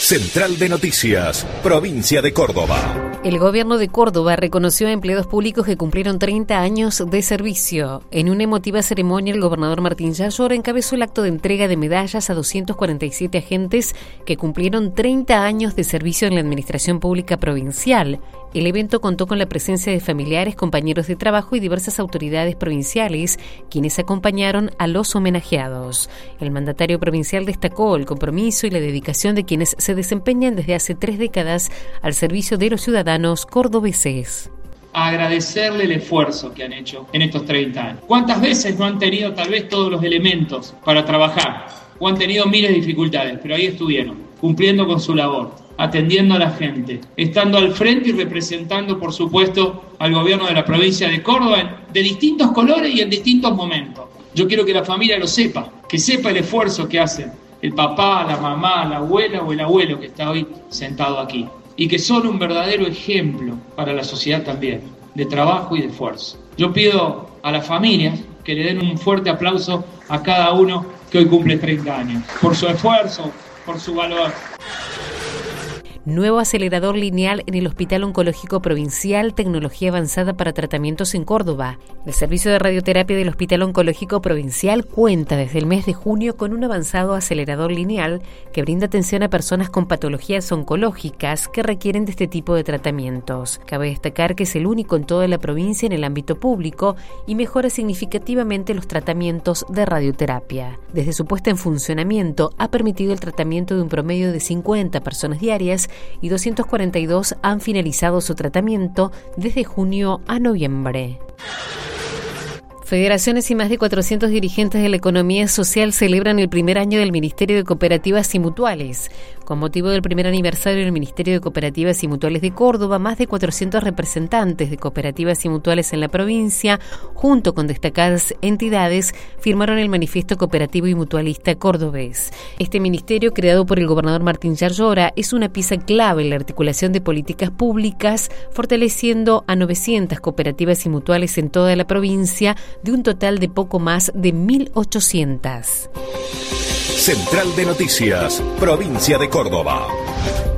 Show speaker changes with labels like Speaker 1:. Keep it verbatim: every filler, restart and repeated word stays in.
Speaker 1: Central de Noticias, Provincia de Córdoba.
Speaker 2: El gobierno de Córdoba reconoció a empleados públicos que cumplieron treinta años de servicio. En una emotiva ceremonia, el gobernador Martín Yayora encabezó el acto de entrega de medallas a doscientos cuarenta y siete agentes que cumplieron treinta años de servicio en la administración pública provincial. El evento contó con la presencia de familiares, compañeros de trabajo y diversas autoridades provinciales, quienes acompañaron a los homenajeados. El mandatario provincial destacó el compromiso y la dedicación de quienes se desempeñan desde hace tres décadas al servicio de los ciudadanos cordobeses.
Speaker 3: Agradecerle el esfuerzo que han hecho en estos treinta años. ¿Cuántas veces no han tenido tal vez todos los elementos para trabajar? O han tenido miles de dificultades, pero ahí estuvieron, cumpliendo con su labor, atendiendo a la gente, estando al frente y representando, por supuesto, al gobierno de la provincia de Córdoba de distintos colores y en distintos momentos. Yo quiero que la familia lo sepa, que sepa el esfuerzo que hacen el papá, la mamá, la abuela o el abuelo que está hoy sentado aquí, y que son un verdadero ejemplo para la sociedad también, de trabajo y de esfuerzo. Yo pido a las familias que le den un fuerte aplauso a cada uno que hoy cumple treinta años, por su esfuerzo, por su valor.
Speaker 2: Nuevo acelerador lineal en el Hospital Oncológico Provincial, tecnología avanzada para tratamientos en Córdoba. El servicio de radioterapia del Hospital Oncológico Provincial cuenta desde el mes de junio con un avanzado acelerador lineal que brinda atención a personas con patologías oncológicas que requieren de este tipo de tratamientos. Cabe destacar que es el único en toda la provincia en el ámbito público y mejora significativamente los tratamientos de radioterapia. Desde su puesta en funcionamiento, ha permitido el tratamiento de un promedio de cincuenta personas diarias y doscientos cuarenta y dos han finalizado su tratamiento desde junio a noviembre. Federaciones y más de cuatrocientos dirigentes de la economía social celebran el primer año del Ministerio de Cooperativas y Mutuales. Con motivo del primer aniversario del Ministerio de Cooperativas y Mutuales de Córdoba, más de cuatrocientos representantes de cooperativas y mutuales en la provincia, junto con destacadas entidades, firmaron el Manifiesto Cooperativo y Mutualista Cordobés. Este ministerio, creado por el gobernador Martín Yayora, es una pieza clave en la articulación de políticas públicas, fortaleciendo a novecientas cooperativas y mutuales en toda la provincia, de un total de poco más de mil ochocientas.
Speaker 1: Central de Noticias, Provincia de Córdoba.